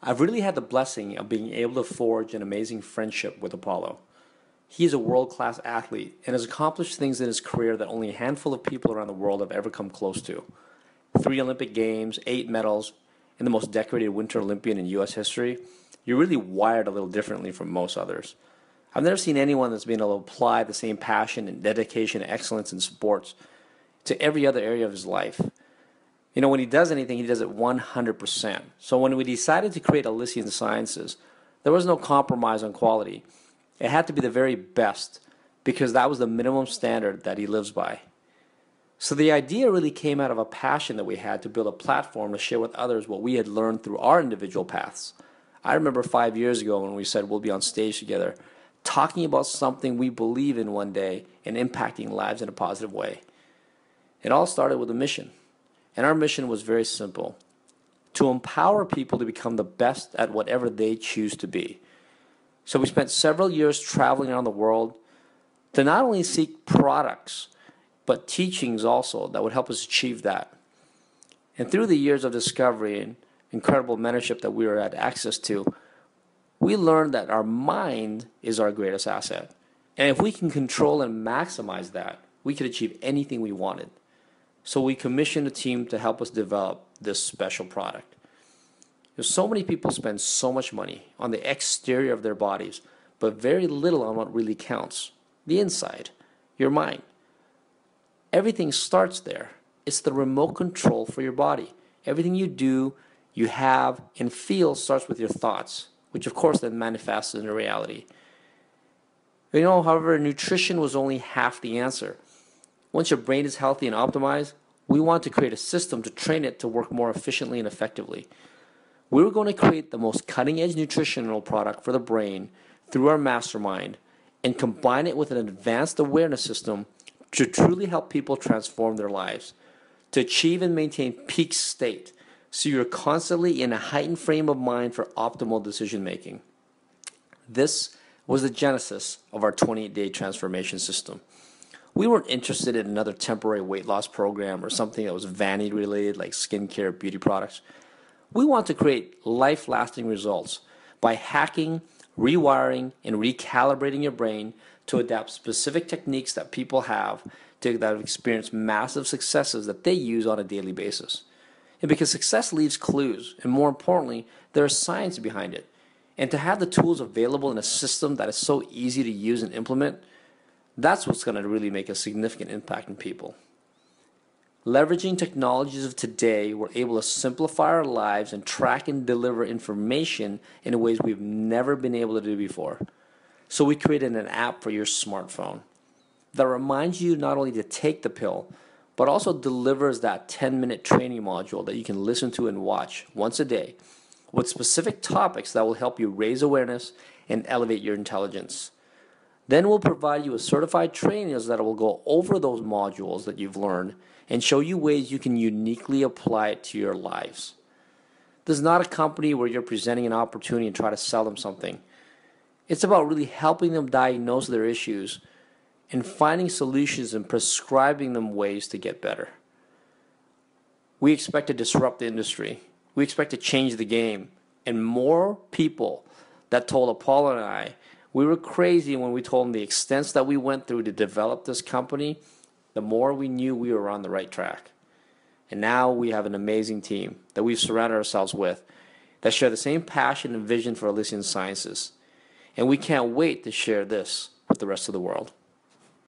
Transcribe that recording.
I've really had the blessing of being able to forge an amazing friendship with Apollo. He is a world-class athlete and has accomplished things in his career that only a handful of people around the world have ever come close to. 3 Olympic Games, 8 medals, and the most decorated Winter Olympian in U.S. history. You're really wired a little differently from most others. I've never seen anyone that's been able to apply the same passion and dedication and excellence in sports to every other area of his life. When he does anything, he does it 100%. So when we decided to create Elysian Sciences, there was no compromise on quality. It had to be the very best because that was the minimum standard that he lives by. So the idea really came out of a passion that we had to build a platform to share with others what we had learned through our individual paths. I remember 5 years ago when we said we'll be on stage together, talking about something we believe in one day and impacting lives in a positive way. It all started with a mission. And our mission was very simple: to empower people to become the best at whatever they choose to be. So we spent several years traveling around the world to not only seek products, but teachings also that would help us achieve that. And through the years of discovery and incredible mentorship that we had access to, we learned that our mind is our greatest asset. And if we can control and maximize that, we could achieve anything we wanted. So we commissioned a team to help us develop this special product. So many people spend so much money on the exterior of their bodies, but very little on what really counts: the inside, your mind. Everything starts there. It's the remote control for your body. Everything you do, you have, and feel starts with your thoughts, which of course then manifests into reality. However, nutrition was only half the answer. Once your brain is healthy and optimized, we want to create a system to train it to work more efficiently and effectively. We were going to create the most cutting-edge nutritional product for the brain through our mastermind and combine it with an advanced awareness system to truly help people transform their lives, to achieve and maintain peak state, so you're constantly in a heightened frame of mind for optimal decision making. This was the genesis of our 28-day transformation system. We weren't interested in another temporary weight loss program or something that was vanity related like skincare or beauty products. We want to create life-lasting results by hacking, rewiring, and recalibrating your brain to adapt specific techniques that people that have experienced massive successes that they use on a daily basis. And because success leaves clues, and more importantly, there is science behind it. And to have the tools available in a system that is so easy to use and implement, that's what's going to really make a significant impact in people. Leveraging technologies of today, we're able to simplify our lives and track and deliver information in ways we've never been able to do before. So we created an app for your smartphone that reminds you not only to take the pill, but also delivers that 10-minute training module that you can listen to and watch once a day with specific topics that will help you raise awareness and elevate your intelligence. Then we'll provide you with certified trainers that will go over those modules that you've learned and show you ways you can uniquely apply it to your lives. This is not a company where you're presenting an opportunity and try to sell them something. It's about really helping them diagnose their issues and finding solutions and prescribing them ways to get better. We expect to disrupt the industry. We expect to change the game. And more people that told Apollo and I we were crazy when we told them the extents that we went through to develop this company, the more we knew we were on the right track. And now we have an amazing team that we've surrounded ourselves with that share the same passion and vision for Elysian Sciences. And we can't wait to share this with the rest of the world.